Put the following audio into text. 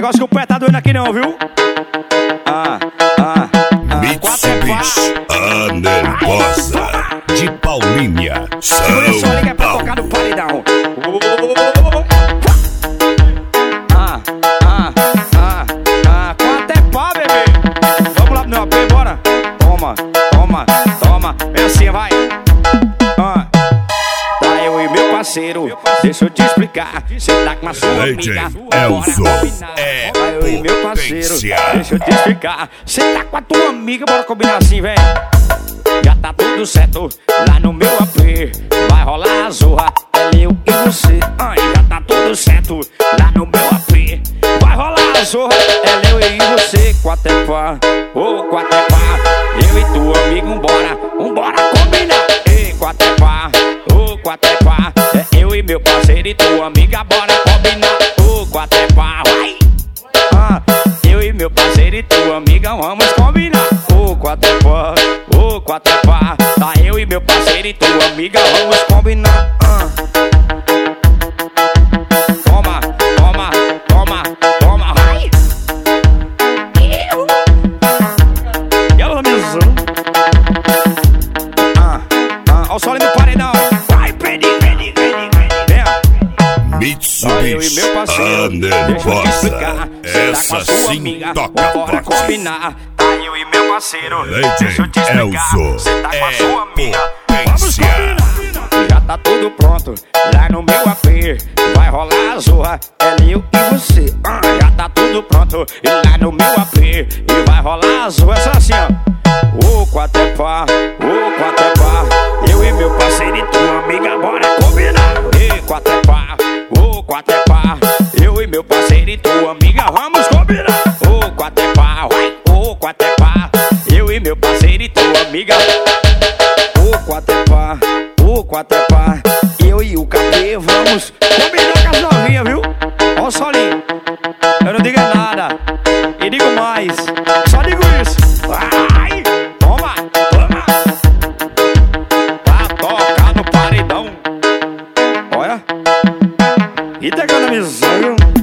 negócio que o pé tá doendo aqui não, viu? Mitsubishi, a nervosa de Paulínia, São Por liga é pra Paulo. tocar no paredão. Quanto é pá, bebê? Vamos lá pro meu AP, bora. Toma, toma, toma. Vem assim, vai. Tá eu e meu parceiro, deixa eu te explicar. Cê tá com a sua DJ amiga, Elzo bora combinar. é Tá eu e meu parceiro, potência. deixa eu te explicar. Cê tá com a tua amiga, bora combinar assim, velho. Já tá tudo certo lá no meu AP. Vai rolar a zorra, é eu e você. Já tá tudo certo lá no meu AP. Vai rolar a zorra, é eu e você. Quatro é pá, quatro é pá. Eu e tua amiga, vambora combinar. Quatro é pá, quatro é pá. É eu e meu parceiro e tua amiga, bora combinar. Quatro é pá, vai. Eu e meu parceiro e tua amiga, vamos combinar. Quatro é pá, quatro é pá. Tá eu e meu parceiro e tua amiga, vamos combinar. Toma, toma, toma, toma, vai. E ela mesmo. Ó o solo no paredão. Vai, pede. Eu e Mitsubishi, meu parceiro, a deixa eu te nervosa, explicar. essa Cê tá com a sua sim amiga, toca bora forte. combinar. Tá eu e meu parceiro, deixa eu te DJ explicar. Elzo Cê tá com a é sua amiga, vamos potência. combinar. Já tá tudo pronto lá no meu AP. Vai rolar a zorra, é eu e você. Já tá tudo pronto lá no meu AP. E vai rolar a zorra, só assim, ó. Quatro é pá, quatro é pá. Eu e meu parceiro e tua amiga, bora combinar. Quatro é pá, quatro é pá. Eu e meu parceiro e tua amiga, vamos combinar. Quatro é pá, vai. Quatro é pá. Eu e meu parceiro e tua amiga. Quatro é pá, quatro é pá. Eu e o KP vamos combinar com as novinhas, viu? Ó o solinho. Eu não digo nada e digo mais. Só digo isso. Vai, toma, toma. Pra tocar no paredão. Olha. E tá economizando.